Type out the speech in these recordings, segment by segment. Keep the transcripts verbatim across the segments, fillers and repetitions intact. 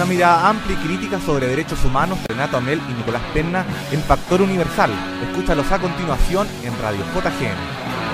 una mirada amplia y crítica sobre derechos humanos, Renato Amel y Nicolás Penna en Factor Universal. Escúchalos a continuación en Radio J G M.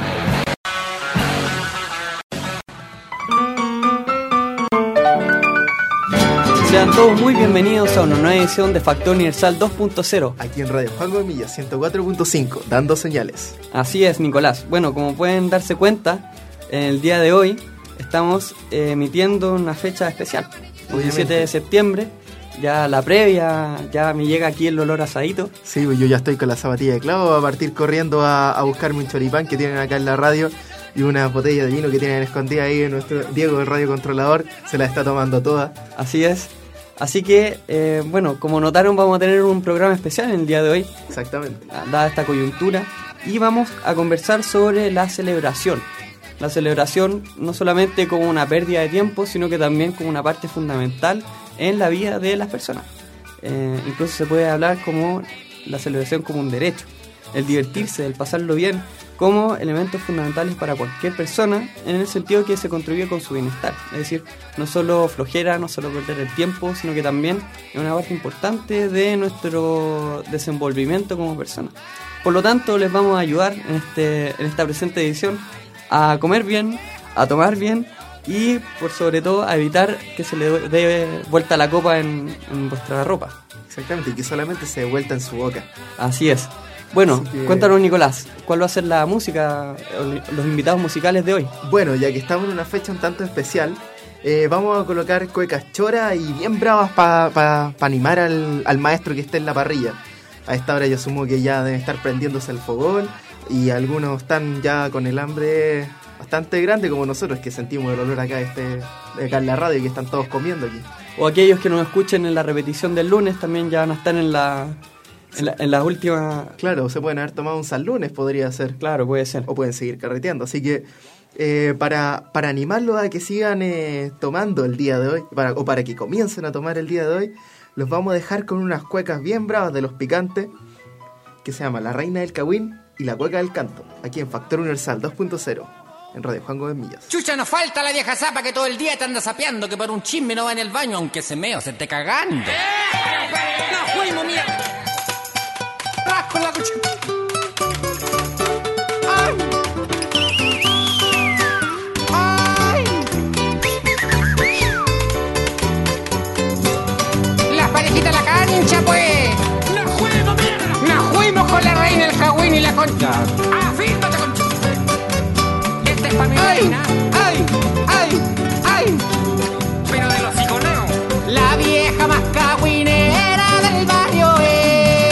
Sean todos muy bienvenidos a una nueva edición de Factor Universal dos punto cero. Aquí en Radio Juan Gómez ciento cuatro punto cinco, dando señales. Así es, Nicolás. Bueno, como pueden darse cuenta, en el día de hoy estamos eh, emitiendo una fecha especial. El diecisiete de septiembre, ya la previa, ya me llega aquí el olor asadito. Sí, pues yo ya estoy con la zapatilla de clavo, a partir corriendo a, a buscarme un choripán que tienen acá en la radio y una botella de vino que tienen escondida ahí. Nuestro Diego, el radiocontrolador, se la está tomando toda. Así es. Así que, eh, bueno, como notaron, vamos a tener un programa especial en el día de hoy. Exactamente. Dada esta coyuntura. Y vamos a conversar sobre la celebración. La celebración no solamente como una pérdida de tiempo, sino que también como una parte fundamental en la vida de las personas. Eh, incluso se puede hablar como la celebración como un derecho. El divertirse, el pasarlo bien, como elementos fundamentales para cualquier persona, en el sentido que se contribuye con su bienestar. Es decir, no solo flojera, no solo perder el tiempo, sino que también es una parte importante de nuestro desenvolvimiento como persona. Por lo tanto, les vamos a ayudar en, este, en esta presente edición a comer bien, a tomar bien y, por sobre todo, a evitar que se le dé vuelta la copa en, en vuestra ropa. Exactamente, y que solamente se dé vuelta en su boca. Así es. Bueno, que... cuéntanos, Nicolás, ¿cuál va a ser la música, los invitados musicales de hoy? Bueno, ya que estamos en una fecha un tanto especial, eh, vamos a colocar cuecas choras y bien bravas para pa, pa animar al, al maestro que esté en la parrilla. A esta hora yo asumo que ya deben estar prendiéndose el fogón y algunos están ya con el hambre bastante grande, como nosotros, que sentimos el olor acá, este, acá en la radio y que están todos comiendo aquí. O aquellos que nos escuchen en la repetición del lunes también ya van a estar en la... En, la, en las últimas... Claro, se pueden haber tomado un San Lunes, podría ser. Claro, puede ser. O pueden seguir carreteando. Así que eh, para, para animarlos a que sigan eh, tomando el día de hoy, para, o para que comiencen a tomar el día de hoy, los vamos a dejar con unas cuecas bien bravas de Los Picantes, que se llama La Reina del Cagüín y La Cueca del Canto, aquí en Factor Universal dos punto cero, en Radio Juan Gómez Millas. Chucha, nos falta la vieja zapa que todo el día te anda sapeando, que por un chisme no va en el baño, aunque se meo, se esté cagando. ¡No fuimos, mierda! Con la cuchara. ¡Ay! ¡Ay! Las parejitas de la cancha, pues. ¡No juego, mierda! ¡No fuimos con la reina, el jagüín y la concha! ¡Ah, fírmate, concha! Esta es para mi reina. ¡Ay! ¡Ay! ¡Ay! Pero de los iconeos. La vieja más cagüinera del barrio es.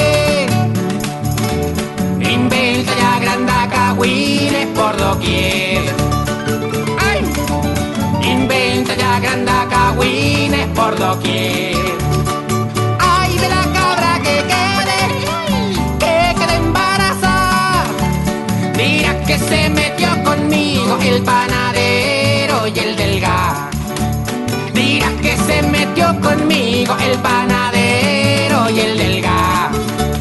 Inventa y agranda cagüines por doquier. ¡Ay! Inventa y agranda cagüines por doquier. ¡Ay, de la cabra que quede, que quede embarazada! Dirá que se metió conmigo el panadero y el del gas. Dirá que se metió conmigo el panadero y el del gas.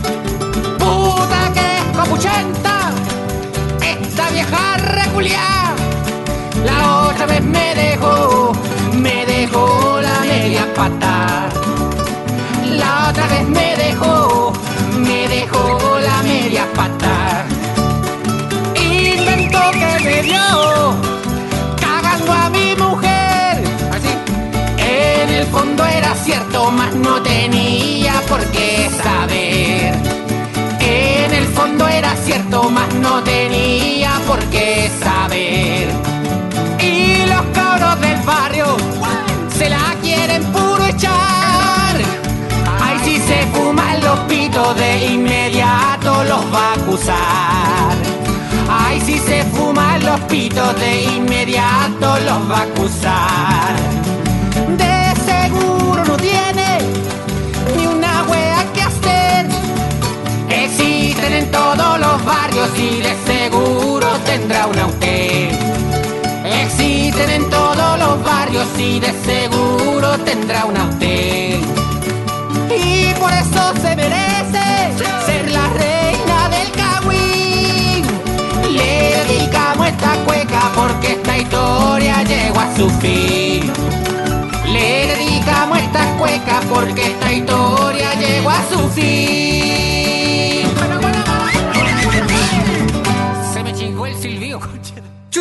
Copuchenta, esta vieja reculiá. La otra vez me dejó, me dejó la media pata. La otra vez me dejó, me dejó la media pata. Inventó que me dio, cagando a mi mujer. Así, en el fondo era cierto, mas no tenía por qué saber. En el fondo era cierto, mas no tenía por qué saber. Y los cabros del barrio se la quieren puro echar. Ay, si se fuman los pitos, de inmediato los va a acusar. Ay, si se fuman los pitos, de inmediato los va a acusar. De seguro no tiene ni una wea que hacer. Existen en todos los barrios y de seguro tendrá una usted. Existen en todos los barrios y de seguro tendrá una usted. Y por eso se merece ser la reina del cagüín. Le dedicamos esta cueca porque esta historia llegó a su fin. Le dedicamos esta cueca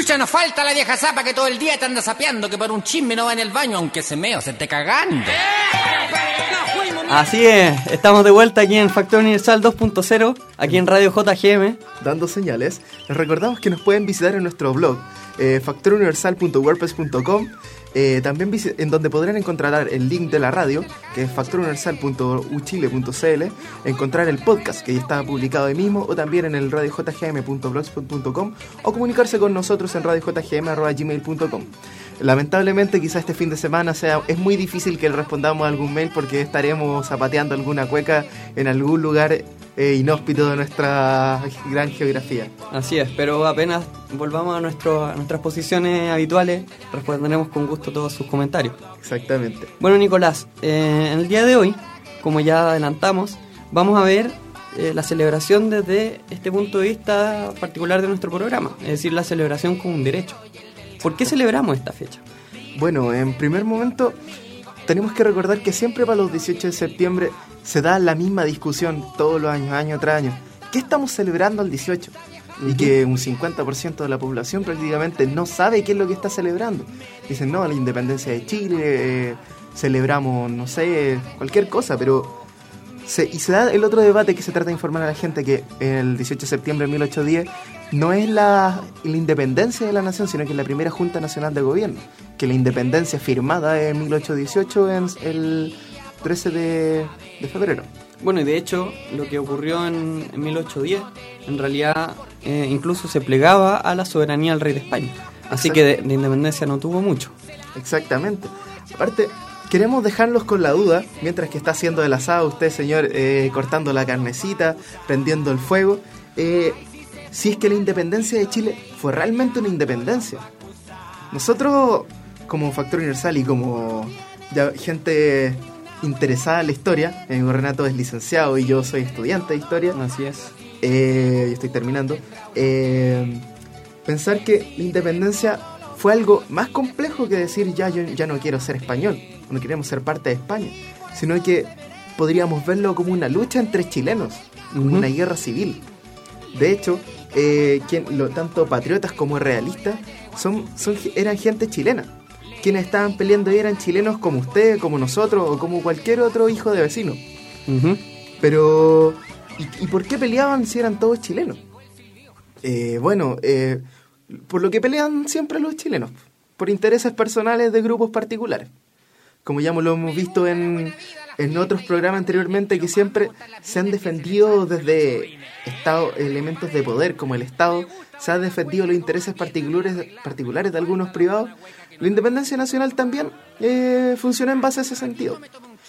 Chucha, nos falta la vieja zapa que todo el día te anda sapeando, que por un chisme no va en el baño, aunque se meo, se esté cagando. Así es, estamos de vuelta aquí en Factor Universal dos punto cero, aquí en Radio J G M. Dando señales, les recordamos que nos pueden visitar en nuestro blog, eh, factor universal punto wordpress punto com, eh, también en donde podrán encontrar el link de la radio, que es factor universal punto u chile punto c l, encontrar el podcast, que ya está publicado ahí mismo, o también en el radio j g m punto blogspot punto com, o comunicarse con nosotros en radio j g m arroba gmail punto com. Lamentablemente quizá este fin de semana sea es muy difícil que le respondamos a algún mail porque estaremos zapateando alguna cueca en algún lugar eh, inhóspito de nuestra gran geografía. Así es, pero apenas volvamos a, nuestro, a nuestras posiciones habituales, responderemos con gusto todos sus comentarios. Exactamente. Bueno, Nicolás, eh, en el día de hoy, como ya adelantamos, vamos a ver eh, la celebración desde este punto de vista particular de nuestro programa, es decir, la celebración como un derecho. ¿Por qué celebramos esta fecha? Bueno, en primer momento tenemos que recordar que siempre para los dieciocho de septiembre se da la misma discusión todos los años, año tras año. ¿Qué estamos celebrando el dieciocho? Uh-huh. Y que un cincuenta por ciento de la población prácticamente no sabe qué es lo que está celebrando. Dicen, no, la independencia de Chile, eh, celebramos, no sé, cualquier cosa, pero... Se, y se da el otro debate que se trata de informar a la gente que el dieciocho de septiembre de mil ochocientos diez no es la, la independencia de la nación, sino que es la primera Junta Nacional de Gobierno, que la independencia firmada en mil ochocientos dieciocho en el trece de febrero. Bueno, y de hecho lo que ocurrió en, en mil ochocientos diez en realidad eh, incluso se plegaba a la soberanía del rey de España, así Exacto. que de, de independencia no tuvo mucho. Exactamente. Aparte, queremos dejarlos con la duda, mientras que está haciendo el asado usted, señor, eh, cortando la carnecita, prendiendo el fuego, eh, si es que la independencia de Chile fue realmente una independencia. Nosotros, como Factor Universal y como ya gente interesada en la historia, eh, Renato es licenciado y yo soy estudiante de historia. Así es. Eh, yo estoy terminando. Eh, pensar que la independencia fue algo más complejo que decir ya yo ya no quiero ser español, no queremos ser parte de España, sino que podríamos verlo como una lucha entre chilenos, como uh-huh. una guerra civil. De hecho, eh, quien, lo, tanto patriotas como realistas son, son, eran gente chilena. Quienes estaban peleando ahí eran chilenos como usted, como nosotros o como cualquier otro hijo de vecino. Uh-huh. Pero, ¿y, ¿y por qué peleaban si eran todos chilenos? Eh, bueno, eh, por lo que pelean siempre los chilenos, por intereses personales de grupos particulares. Como ya lo hemos visto en, en otros programas anteriormente, que siempre se han defendido desde estado, elementos de poder como el Estado, se han defendido los intereses particulares, particulares de algunos privados. La independencia nacional también eh, funcionó en base a ese sentido.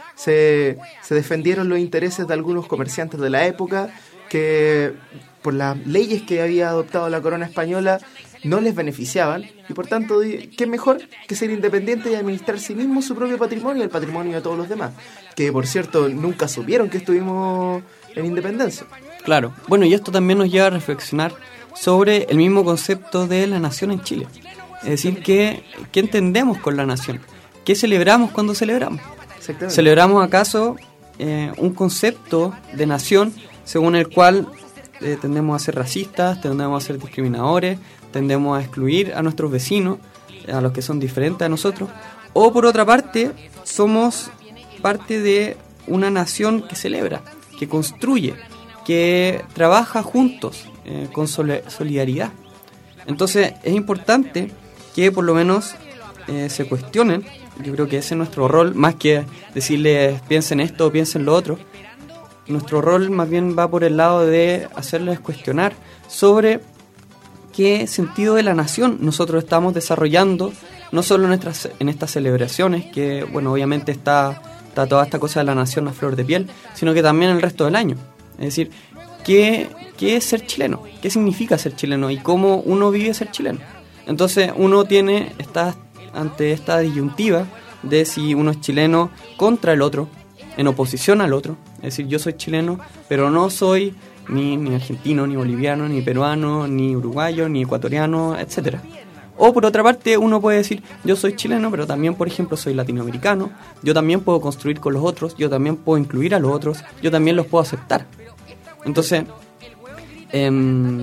Se, se defendieron los intereses de algunos comerciantes de la época que, por las leyes que había adoptado la corona española, no les beneficiaban, y por tanto, ¿qué mejor que ser independiente y administrar sí mismo su propio patrimonio y el patrimonio de todos los demás? Que, por cierto, nunca supieron que estuvimos en independencia. Claro. Bueno, y esto también nos lleva a reflexionar sobre el mismo concepto de la nación en Chile. Es decir, ¿qué, qué entendemos con la nación? ¿Qué celebramos cuando celebramos? ¿Celebramos acaso eh, un concepto de nación según el cual eh, tendemos a ser racistas, tendemos a ser discriminadores, tendemos a excluir a nuestros vecinos, a los que son diferentes a nosotros? O por otra parte, somos parte de una nación que celebra, que construye, que trabaja juntos, eh, con sol- solidaridad. Entonces es importante que por lo menos eh, se cuestionen. Yo creo que ese es nuestro rol, más que decirles piensen esto o piensen lo otro. Nuestro rol más bien va por el lado de hacerles cuestionar sobre qué sentido de la nación nosotros estamos desarrollando, no solo en, nuestras, en estas celebraciones, que bueno, obviamente está, está toda esta cosa de la nación a flor de piel, sino que también el resto del año. Es decir, ¿qué, qué es ser chileno? ¿Qué significa ser chileno? ¿Y cómo uno vive ser chileno? Entonces uno tiene está ante esta disyuntiva de si uno es chileno contra el otro, en oposición al otro. Es decir, yo soy chileno, pero no soy ni, ni argentino, ni boliviano, ni peruano, ni uruguayo, ni ecuatoriano, etcétera. O por otra parte, uno puede decir, yo soy chileno, pero también, por ejemplo, soy latinoamericano, yo también puedo construir con los otros, yo también puedo incluir a los otros, yo también los puedo aceptar. Entonces, eh,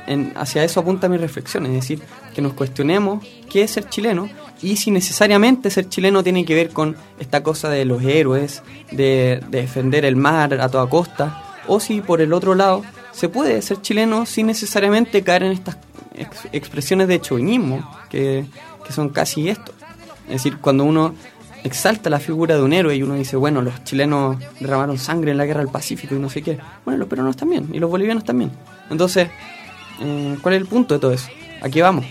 en, hacia eso apunta mi reflexión, es decir, que nos cuestionemos qué es ser chileno y si necesariamente ser chileno tiene que ver con esta cosa de los héroes, de, de defender el mar a toda costa, o si por el otro lado se puede ser chileno sin necesariamente caer en estas ex- expresiones de chauvinismo que, que son casi esto. Es decir, cuando uno exalta la figura de un héroe y uno dice, bueno, los chilenos derramaron sangre en la guerra del Pacífico y no sé qué, bueno, los peruanos también y los bolivianos también. Entonces, eh, ¿cuál es el punto de todo eso? ¿A qué vamos?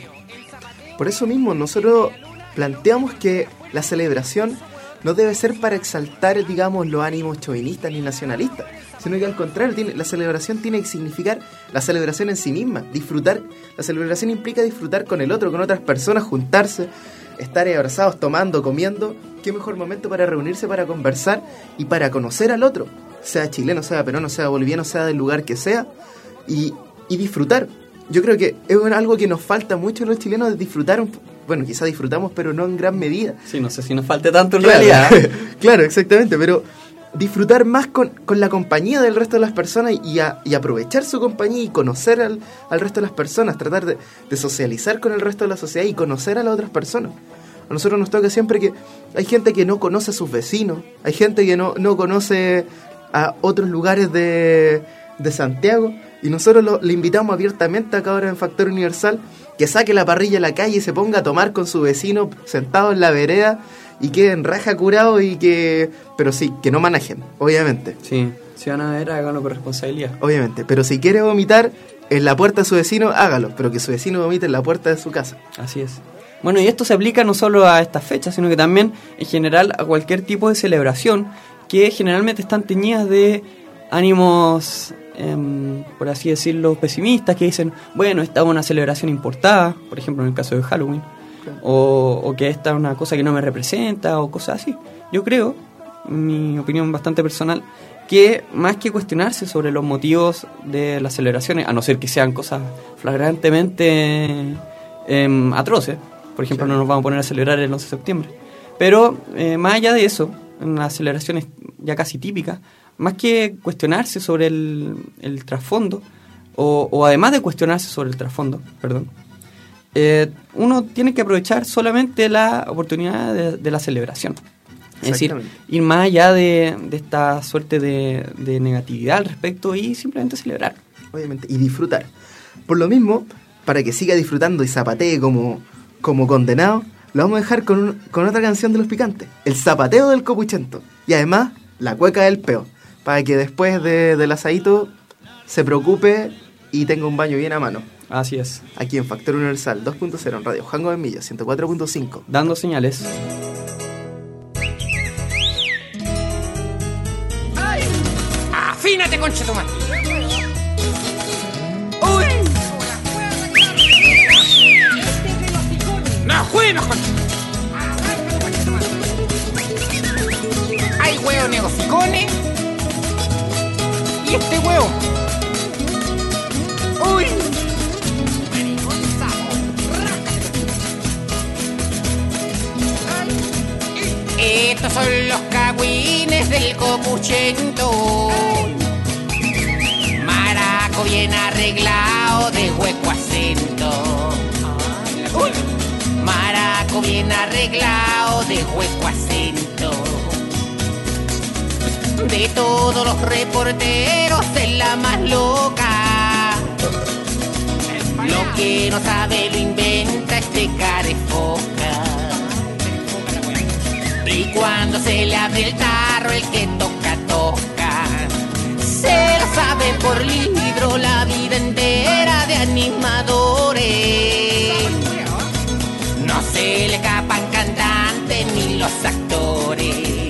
Por eso mismo nosotros planteamos que la celebración no debe ser para exaltar, digamos, los ánimos chauvinistas ni nacionalistas, sino que al contrario, tiene, la celebración tiene que significar la celebración en sí misma, disfrutar. La celebración implica disfrutar con el otro, con otras personas, juntarse, estar abrazados, tomando, comiendo. Qué mejor momento para reunirse, para conversar y para conocer al otro, sea chileno, sea peruano, sea boliviano, sea del lugar que sea, y, y disfrutar. Yo creo que es algo que nos falta mucho a los chilenos, de disfrutar un poco. Bueno, quizá disfrutamos, pero no en gran medida. Sí, no sé si nos falte tanto en claro, realidad. Claro, exactamente, pero disfrutar más con, con la compañía del resto de las personas y, a, y aprovechar su compañía y conocer al, al resto de las personas, tratar de, de socializar con el resto de la sociedad y conocer a las otras personas. A nosotros nos toca siempre que hay gente que no conoce a sus vecinos, hay gente que no, no conoce a otros lugares de, de Santiago, y nosotros lo, le invitamos abiertamente acá ahora en Factor Universal que saque la parrilla a la calle y se ponga a tomar con su vecino sentado en la vereda y que en raja curado y que... Pero sí, que no manejen, obviamente. Sí, si van a ver, háganlo con responsabilidad. Obviamente, pero si quiere vomitar en la puerta de su vecino, hágalo, pero que su vecino vomite en la puerta de su casa. Así es. Bueno, y esto se aplica no solo a estas fechas, sino que también en general a cualquier tipo de celebración que generalmente están teñidas de ánimos, eh, por así decirlo, pesimistas, que dicen, bueno, esta es una celebración importada, por ejemplo en el caso de Halloween, claro. o, o que esta es una cosa que no me representa, o cosas así. Yo creo, mi opinión bastante personal, que más que cuestionarse sobre los motivos de las celebraciones, a no ser que sean cosas flagrantemente eh, atroces, por ejemplo, claro. no nos vamos a poner a celebrar el once de septiembre, pero eh, más allá de eso, en las celebraciones ya casi típicas, más que cuestionarse sobre el, el trasfondo, o, o además de cuestionarse sobre el trasfondo, perdón, eh, uno tiene que aprovechar solamente la oportunidad de, de la celebración. Es decir, ir más allá de, de esta suerte de, de negatividad al respecto y simplemente celebrar. Obviamente, y disfrutar. Por lo mismo, para que siga disfrutando y zapatee como, como condenado, lo vamos a dejar con, un, con otra canción de Los Picantes, El Zapateo del Copuchento. Y además, La Cueca del Peo, para que después de, del asadito se preocupe y tenga un baño bien a mano. Así es. Aquí en Factor Universal dos punto cero en Radio Jango de Millas, ciento cuatro punto cinco. Dando señales. ¡Afínate, concha tu madre! ¡Uy! ¡No juegues, concha! Hay huevos negocicones. Y este huevo. ¡Uy! Estos son los cagüines del Copuchento. Maraco bien arreglado de hueco acento. Uy. Maraco bien arreglado de hueco acento. De todos los reporteros es la más loca. Lo que no sabe lo inventa este carefoca. Y cuando se le abre el tarro, el que toca, toca. Se lo sabe por libro la vida entera de animadores. No se le escapan cantantes ni los actores.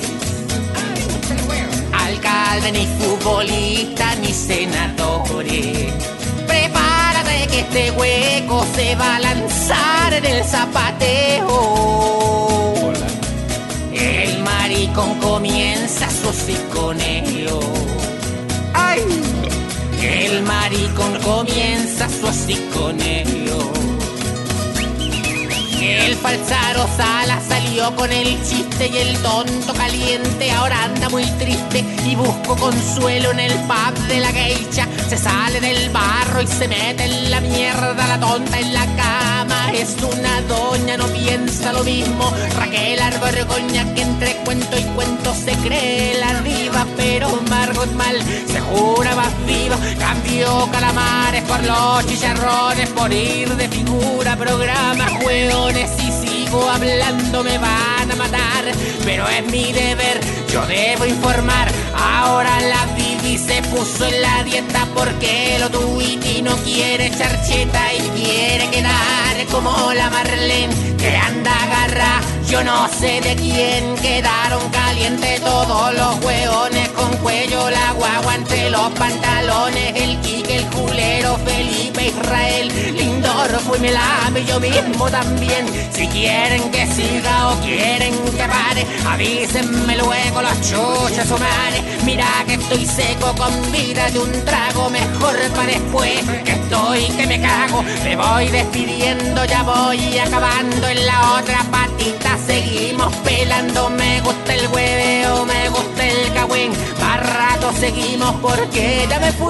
Alcalde, ni futbolista, ni senadores. Prepárate que este hueco se va a lanzar en el zapateo. El maricón comienza su hociconeo. ¡Ay! El maricón comienza su hociconeo. que el falsaro Sala salió con el chiste y el tonto caliente ahora anda muy triste y busco consuelo en el pub de la geisha. Se sale del barro y se mete en la mierda, la tonta en la cama es una doña, no piensa lo mismo. Raquel Arborgoña, que entre cuento y cuento se cree la diva, pero Margot Mal se jura más viva. Cambió calamares por los chicharrones, por ir de figura, programa, juegones, y sigo hablando me van a matar, pero es mi deber, yo debo informar. Ahora la Bibi se puso en la dieta porque lo tuiti no quiere charcheta y quiere quedar como la Marlene que anda agarra. Yo no sé de quién quedaron calientes todos los hueones con cuello, la guagua entre los pantalones, el Quique, el culero, Felipe, Israel, Lindorfo y Melame, yo mismo también. Si quieren que siga o quieren que pare, avísenme luego los chuchas humanes. Mira que estoy seco con vida de un trago, mejor para después que estoy que me cago. Me voy despidiendo, ya voy acabando en la otra patita. Seguimos pelando, me gusta el hueveo, me gusta el cagüín. Más rato seguimos porque ya me fui.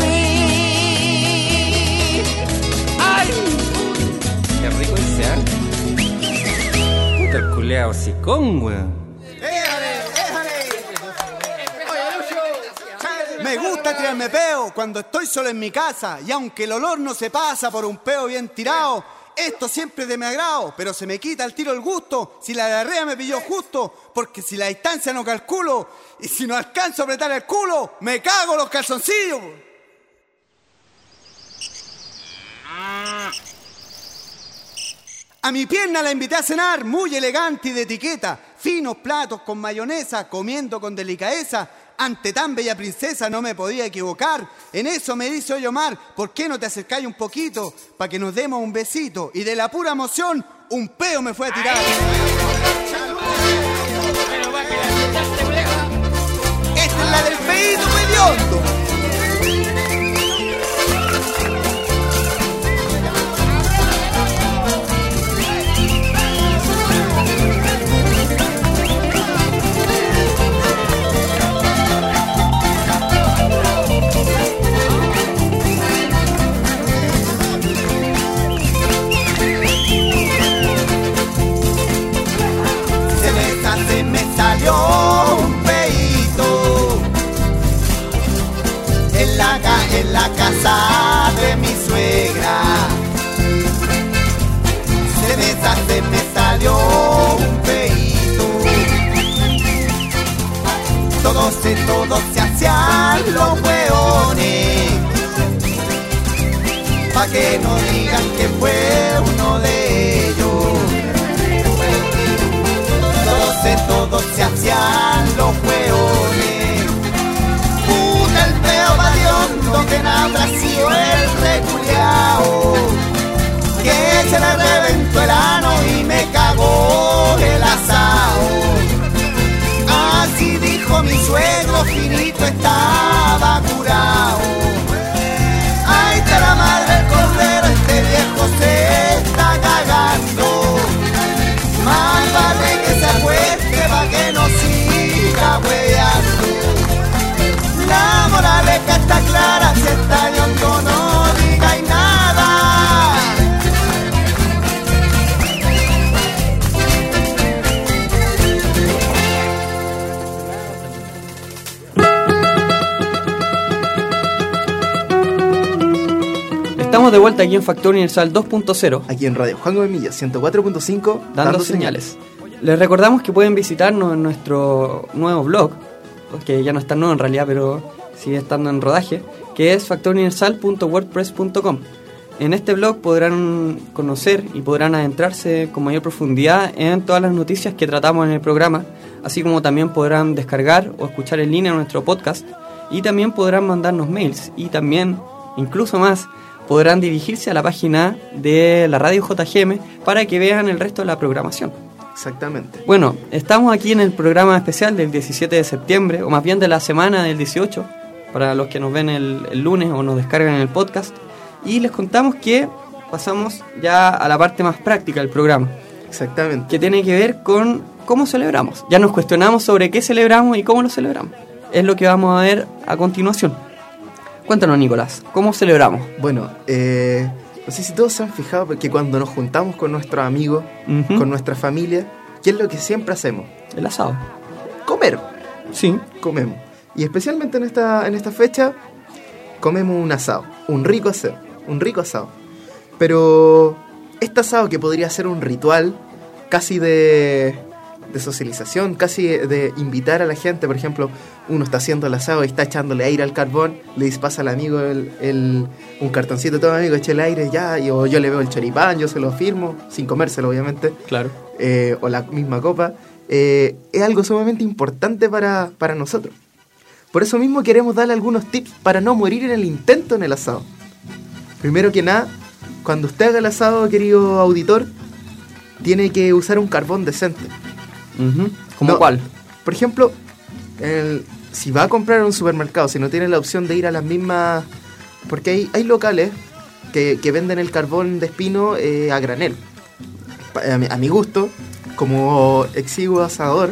¡Ay! Qué rico ese, ¿eh? Puta el culeado sicón, weón. Me gusta tirarme peo cuando estoy solo en mi casa, y aunque el olor no se pasa por un peo bien tirado, esto siempre es de mi agrado, pero se me quita al tiro el gusto si la diarrea me pilló justo, porque si la distancia no calculo y si no alcanzo a apretar el culo, me cago los calzoncillos. A mi pierna la invité a cenar, muy elegante y de etiqueta, finos platos con mayonesa, comiendo con delicadeza. Ante tan bella princesa no me podía equivocar. En eso me dice, oye Omar, ¿por qué no te acercáis un poquito para que nos demos un besito? Y de la pura emoción, un peo me fue a tirar. Esta es la del peito pediondo. Salió un peito en la, en la casa de mi suegra. Se me, se me salió un peito. Todos, todos se hacían los hueones, pa' que no digan que fue uno de ellos. Todos se hacían los hueones. Puta el peo badiondo que no habrá sido el reculeao, que se le reventó el ano y me cagó el asao. Así dijo mi suegro, finito estaba curado. Ay, está la madre del cordero, este viejo se está cagando. Más vale que se acueste pa' que no siga hueveando. La moraleja está clara, si está de hondo no digáis nada. Estamos de vuelta aquí en Factor Universal dos punto cero. Aquí en Radio Juan Gómez Millas ciento cuatro punto cinco, Dando, dando señales. señales. Les recordamos que pueden visitarnos en nuestro nuevo blog, que ya no está nuevo en realidad, pero sigue estando en rodaje, que es factor universal punto wordpress punto com. En este blog podrán conocer y podrán adentrarse con mayor profundidad en todas las noticias que tratamos en el programa, así como también podrán descargar o escuchar en línea nuestro podcast, y también podrán mandarnos mails, y también, incluso más, podrán dirigirse a la página de la Radio J G M para que vean el resto de la programación. Exactamente. Bueno, estamos aquí en el programa especial del diecisiete de septiembre, o más bien de la semana del dieciocho, para los que nos ven el, el lunes o nos descargan en el podcast, y les contamos que pasamos ya a la parte más práctica del programa. Exactamente. que tiene que ver con cómo celebramos. Ya nos cuestionamos sobre qué celebramos y cómo lo celebramos. Es lo que vamos a ver a continuación. Cuéntanos, Nicolás, ¿cómo celebramos? Bueno, eh, no sé si todos se han fijado que cuando nos juntamos con nuestros amigos, Ujú. con nuestra familia, ¿qué es lo que siempre hacemos? El asado. Comer. Sí. Comemos. Y especialmente en esta, en esta fecha, comemos un asado. Un rico asado. Un rico asado. Pero este asado que podría ser un ritual casi de, de socialización, casi de invitar a la gente. Por ejemplo, uno está haciendo el asado y está echándole aire al carbón, le pasa al amigo el, el, un cartoncito, todo amigo, eche el aire, ya, y, o yo le veo el choripán, yo se lo firmo, sin comérselo obviamente, Claro. eh, o la misma copa. Eh, es algo sumamente importante para, para nosotros. Por eso mismo queremos darle algunos tips para no morir en el intento en el asado. Primero que nada, cuando usted haga el asado, querido auditor, tiene que usar un carbón decente. Ujú. ¿Cómo No, cuál? Por ejemplo, el- si va a comprar en un supermercado, si no tiene la opción de ir a las mismas... Porque hay, hay locales que, que venden el carbón de espino eh, a granel. Pa- A mi, a mi gusto, como exiguo asador,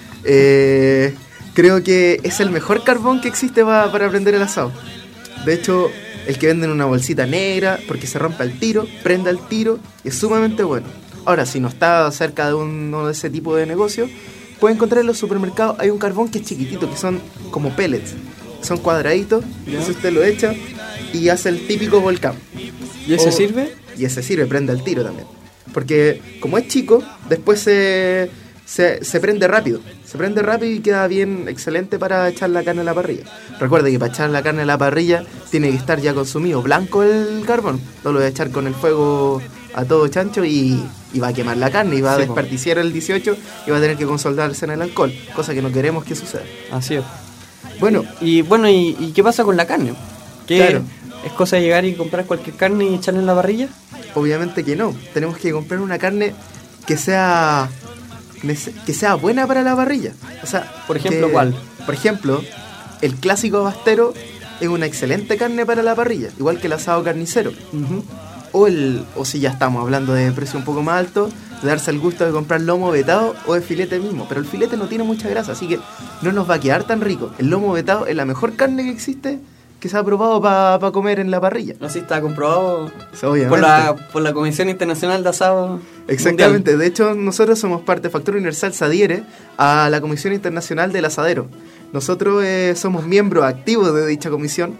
eh, creo que es el mejor carbón que existe pa- para prender el asado. De hecho, el que venden en una bolsita negra, porque se rompe al tiro, prende al tiro, y es sumamente bueno. Ahora, si no está cerca de uno de ese tipo de negocio, puede encontrar en los supermercados, hay un carbón que es chiquitito, que son como pellets, son cuadraditos, entonces usted lo echa y hace el típico volcán. ¿Y ese O- sirve? Y ese sirve, prende al tiro también. Porque como es chico, después se, se, se prende rápido. Se prende rápido y queda bien excelente para echar la carne a la parrilla. Recuerde que para echar la carne a la parrilla tiene que estar ya consumido blanco el carbón. No lo voy a echar con el fuego a todo chancho y, y va a quemar la carne y va a Sí, po. desperdiciar el dieciocho y va a tener que consolidarse en el alcohol. Cosa que no queremos que suceda. Así es. Bueno, Y bueno, ¿y, y qué pasa con la carne? ¿Qué Claro. ¿Es cosa de llegar y comprar cualquier carne y echarla en la parrilla? obviamente que no. Tenemos que comprar una carne que sea nece- que sea buena para la parrilla. O sea, Por ejemplo, que- ¿cuál? Por ejemplo, el clásico bastero es una excelente carne para la parrilla, igual que el asado carnicero. O el o si ya estamos hablando de precio un poco más alto, de darse el gusto de comprar lomo vetado o de filete mismo, pero el filete no tiene mucha grasa, así que no nos va a quedar tan rico. El lomo vetado es la mejor carne que existe que se ha probado para comer en la parrilla. No sé si está comprobado Obviamente. por la, por la Comisión Internacional de Asado Exactamente, Mundial. de hecho nosotros somos parte, Factor Universal se adhiere a la Comisión Internacional del Asadero. Nosotros eh, somos miembros activos de dicha comisión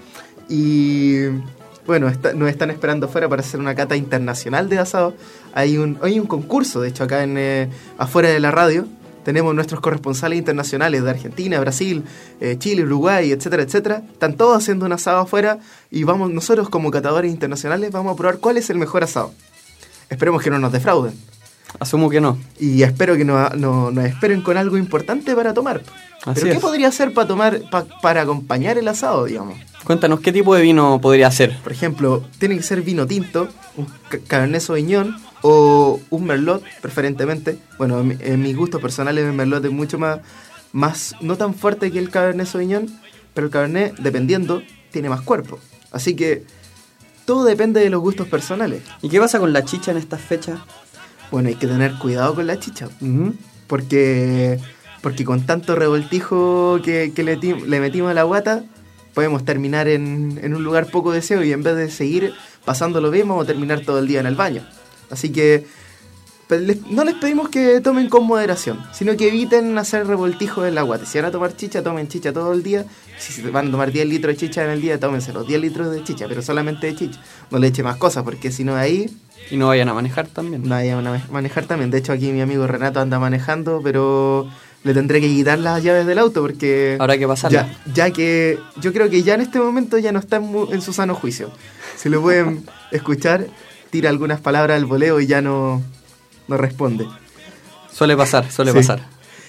y bueno, está- nos están esperando afuera para hacer una cata internacional de asado. Hay un, hay un concurso, de hecho, acá en eh, afuera de la radio. Tenemos nuestros corresponsales internacionales de Argentina, Brasil, eh, Chile, Uruguay, etcétera, etcétera. Están todos haciendo un asado afuera y vamos nosotros como catadores internacionales vamos a probar cuál es el mejor asado. Esperemos que no nos defrauden. Asumo que no. Y espero que no- no- nos esperen con algo importante para tomar. Así ¿Pero qué es. podría hacer para tomar pa- para acompañar el asado, digamos? Cuéntanos, ¿qué tipo de vino podría ser? Por ejemplo, tiene que ser vino tinto, un ca- Cabernet Sauvignon o un Merlot, preferentemente. Bueno, en, mi- en mis gustos personales el Merlot es mucho más, más, no tan fuerte que el Cabernet Sauvignon, pero el Cabernet, dependiendo, tiene más cuerpo. Así que todo depende de los gustos personales. ¿Y qué pasa con la chicha en estas fechas? Bueno, hay que tener cuidado con la chicha. Ujú. Porque, porque con tanto revoltijo que, que le, ti- le metimos a la guata, podemos terminar en, en un lugar poco deseado y en vez de seguir pasándolo bien, vamos a terminar todo el día en el baño. Así que pe- les- no les pedimos que tomen con moderación, sino que eviten hacer revoltijo en la guata. Si van a tomar chicha, tomen chicha todo el día. Si se van a tomar diez litros de chicha en el día, tómense los diez litros de chicha, pero solamente de chicha. No le eche más cosas, porque si no ahí Y no vayan a manejar también. no hay a mane- manejar también. De hecho, aquí mi amigo Renato anda manejando, pero le tendré que quitar las llaves del auto porque... Habrá que pasarla. Ya, ya que yo creo que ya en este momento ya no está en, mu- en su sano juicio. Si lo pueden escuchar, tira algunas palabras al voleo y ya no, no responde. Suele pasar, suele Sí. pasar.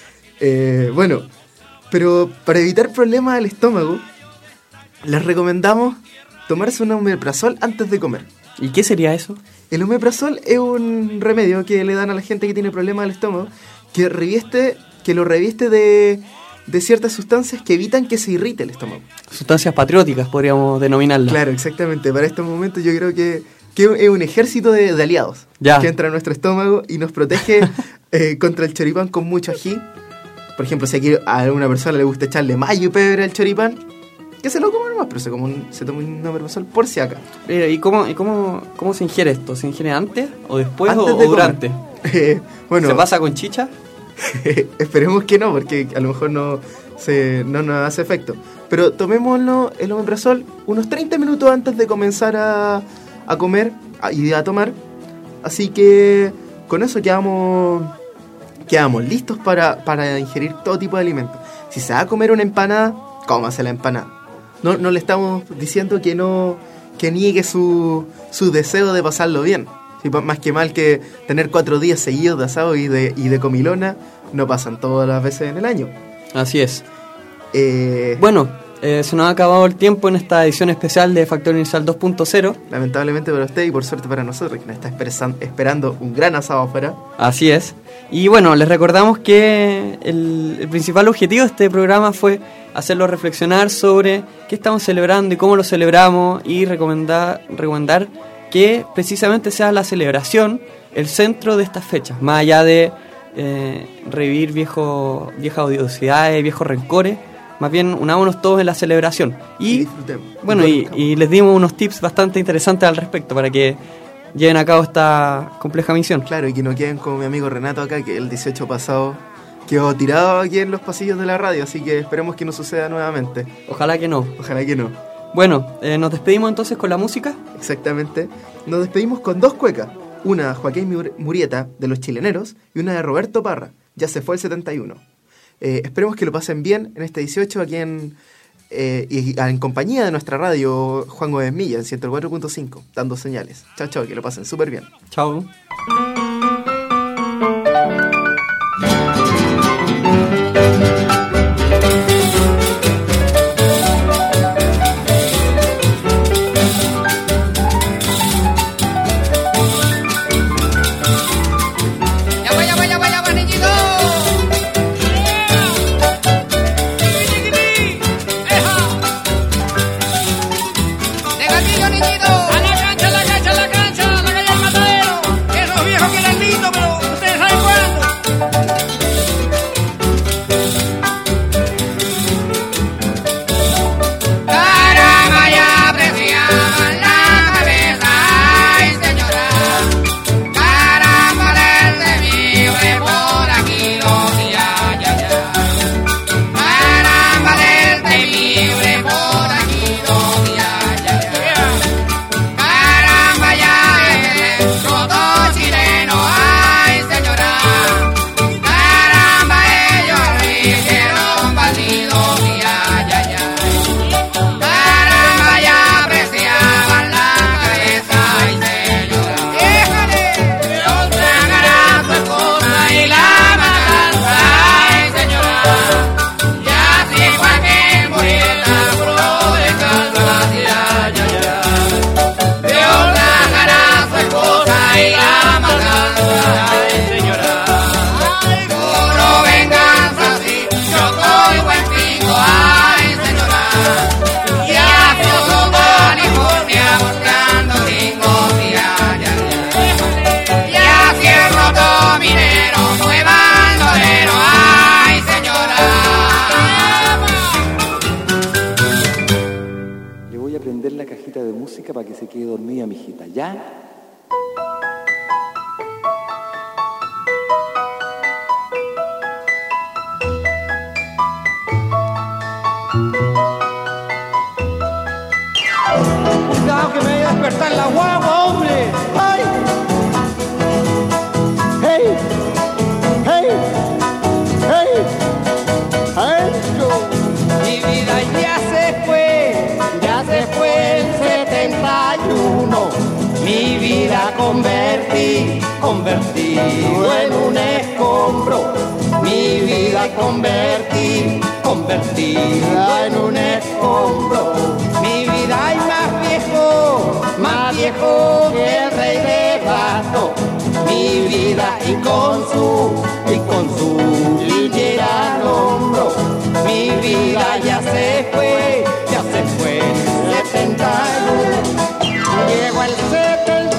Eh, bueno, pero para evitar problemas al estómago, les recomendamos tomarse un omeprazol antes de comer. ¿Y qué sería eso? El omeprazol es un remedio que le dan a la gente que tiene problemas al estómago, que revieste, que lo reviste de, de ciertas sustancias que evitan que se irrite el estómago. Sustancias patrióticas, podríamos denominarlas. Claro, exactamente. Para estos momentos yo creo que que es un ejército de, de aliados Ya. que entra a nuestro estómago y nos protege eh, contra el choripán con mucho ají. Por ejemplo, si aquí a alguna persona le gusta echarle mayo y pebre al choripán, que se lo coma nomás, pero se, come un, se toma un omeprazol por si acá. Eh, ¿Y, cómo, y cómo, cómo se ingiere esto? ¿Se ingiere antes o después Antes o, de o durante? Eh, bueno, ¿Se pasa con chicha? esperemos que no, porque a lo mejor no, se, no nos hace efecto. Pero tomémoslo el omeprazol unos treinta minutos antes de comenzar a, a comer a, y a tomar. Así que con eso quedamos, quedamos listos para, para ingerir todo tipo de alimentos. Si se va a comer una empanada, cómase la empanada. No, no le estamos diciendo que no, que niegue su, su deseo de pasarlo bien. Sí, más que mal que tener cuatro días seguidos de asado y de, y de comilona, no pasan todas las veces en el año. Así es. Eh, Bueno, eh, se nos ha acabado el tiempo en esta edición especial de Factor Inicial dos punto cero. Lamentablemente para usted y por suerte para nosotros, que nos está esperan- esperando un gran asado afuera. Así es. Y bueno, les recordamos que el, el principal objetivo de este programa fue hacerlo reflexionar sobre qué estamos celebrando y cómo lo celebramos y recomendar, recomendar que precisamente sea la celebración el centro de estas fechas, más allá de eh, revivir viejo, viejas odiosidades, viejos rencores, más bien unámonos todos en la celebración. Y Y disfrutemos. bueno, y, y les dimos unos tips bastante interesantes al respecto para que lleven a cabo esta compleja misión. Claro, y que no queden como mi amigo Renato acá, que el dieciocho pasado quedó tirado aquí en los pasillos de la radio, así que esperemos que no suceda nuevamente. Ojalá que no. Ojalá que no. Bueno, eh, nos despedimos entonces con la música. Exactamente. Nos despedimos con dos cuecas. Una de Joaquín Mur- Murieta, de Los Chileneros, y una de Roberto Parra, Ya se fue el setenta y uno. Eh, esperemos que lo pasen bien en este dieciocho aquí en, eh, y, en compañía de nuestra radio Juan Gómez Milla en ciento cuatro punto cinco, dando señales. Chao, chao, que lo pasen súper bien. Chao. Ya voy, ya voy, ya voy, ya voy, niñito. Negatillo, niñito. A la cancha, a la cancha, a la cancha, a la calle del matadero. Esos viejos que eran lindos, pero ustedes saben cuándo. Caramba, ya apreciaban la cabeza, ay señora. Caramba, del temible por aquí los días, ya, ya. Caramba, del temible por aquí los días, ya, ya. Caramba, ya es roto chileno, ay señora. Caramba, ellos hicieron bandidos, ya, ya, ya. Caramba, ya apreciaban la cabeza, ay señora. ¡Déjale! Dios tragará su esposa y la matanza, ay señora. Y así fue que muriera puro de calma, ya, ya, ya. Dios tragará su esposa y la matanza, ay señora. Puro venganza, sí, yo soy buen pico, ay señora. Y así oso California buscando gringos, ya, ya, ya. Y así el roto minero fue bandolero, ay señora. Le voy a prender la cajita de música para que se quede dormida, mijita, ¿ya? Cuidado que me voy a despertar la guagua, hombre. ¡Ay! ¡Hey! ¡Hey! ¡Hey! ¡Adentro! Mi vida ya se fue, ya se fue el setenta y uno. Mi vida convertí, convertido en un escombro. Mi vida convertí, convertida en un escombro. Mi vida es más viejo, más viejo que el rey de Basto. Mi vida y con su, y con su lillera al hombro. Mi vida ya se fue, ya se fue el setenta y uno. Llegó el setenta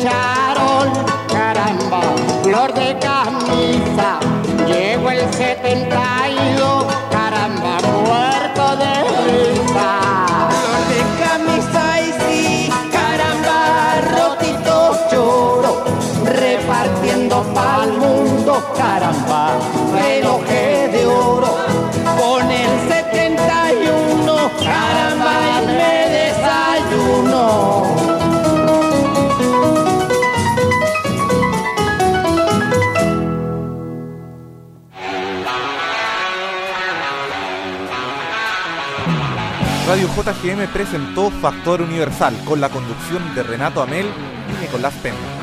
charol, caramba, flor de camisa. Llegó el setenta y dos, caramba, muerto de risa. Flor de camisa y sí, caramba, rotito lloro, repartiendo pa'l mundo, caramba, relojes de oro. Con el setenta y uno, caramba, me desayuno. Radio J G M presentó Factor Universal con la conducción de Renato Amel y Nicolás Penna.